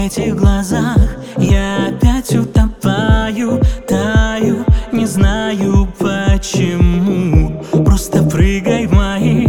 этих глазах я опять утопаю, таю, не знаю почему. Просто прыгай в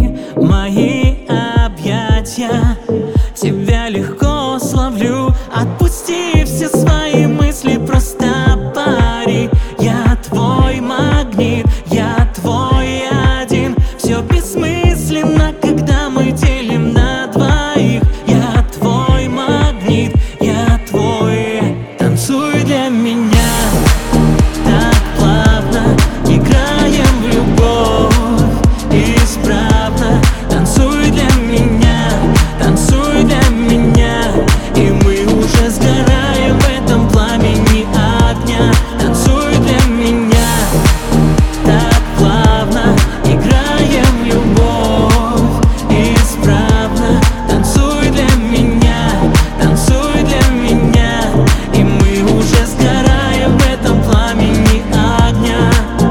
мои объятия. Тебя легко словлю, отпусти все свои мысли, просто пари. Я твой магнит, я твой один. Все бессмысленно, когда мы делим на двоих. Я твой магнит, я твой. Танцуй для меня так плавно, играем в любовь исправно. Танцуй для меня, танцуй для меня, и мы уже сгораем в этом пламени огня. Танцуй для меня так плавно, играем в любовь исправно. Танцуй для меня, танцуй для меня, и мы уже сгораем в этом пламени огня.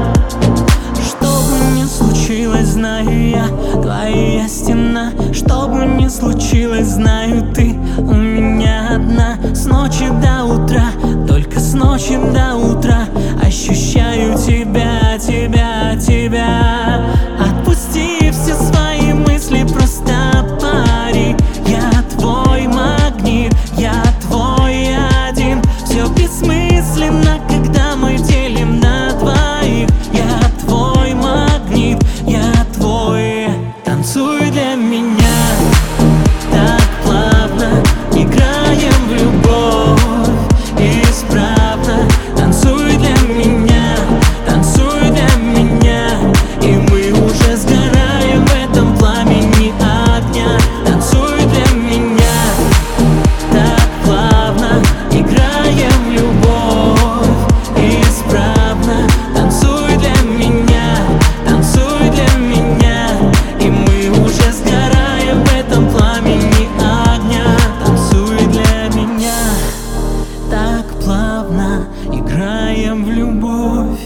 Что бы ни случилось, знаю я, твоя стена. Что бы ни случилось, знаю, ты у меня одна. С ночи до утра, только с ночи до утра ощущаю тебя, тебя, тебя. Отпусти все свои мысли, просто пари. Я твой магнит, я твой один. Все бессмысленно, когда мы делим на двоих. Я твой магнит, я твой. Танцуй для меня так плавно, играем в любовь исправно. Танцуй для меня, танцуй для меня, и мы уже сгораем в этом пламени огня. Танцуй для меня так плавно, играем в любовь исправно. Танцуй для меня, танцуй для меня, и мы уже сгораем в этом пламени огня. Танцуй для меня так плавно, играем в любовь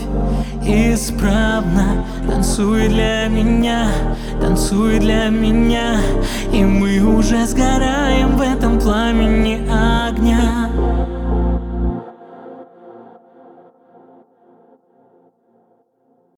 исправно. Танцуй для меня, танцуй для меня, и мы уже сгораем в этом пламени огня.